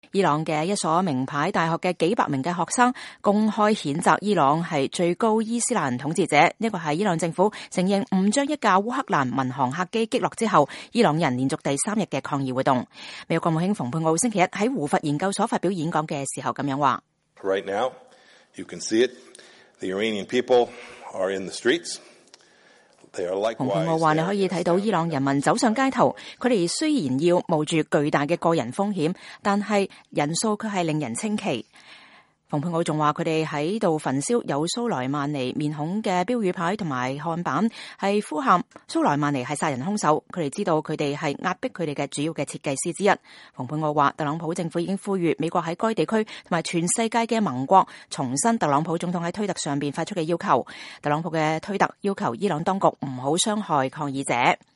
伊朗嘅一所名牌大學嘅幾百名嘅學生公開譴責伊朗係最高伊斯蘭統治者。呢個係伊朗政府承認誤將一架烏克蘭民航客機擊落之後，伊朗人連續第3日嘅抗議活動。美國國務卿蓬佩奧星期一喺胡佛研究所發表演講嘅時候咁樣話。 Right now, you can see it. The Iranian people are in the streets. 蓬佩奧話：你可以睇到伊朗人民走上街頭，佢哋雖然要冒住巨大嘅個人風險，但係人數卻係令人稱奇。蓬佩奧仲話：佢哋喺度焚燒有蘇萊曼尼面孔嘅標語牌同埋看板，係呼喊蘇萊曼尼係殺人兇手。佢哋知道佢哋係壓迫佢哋嘅主要嘅設計師之一。蓬佩奧話：特朗普政府已經呼籲美國喺該地區同埋全世界嘅盟國重申特朗普總統喺推特上邊發出嘅要求。特朗普嘅推特要求伊朗當局唔好傷害抗議者。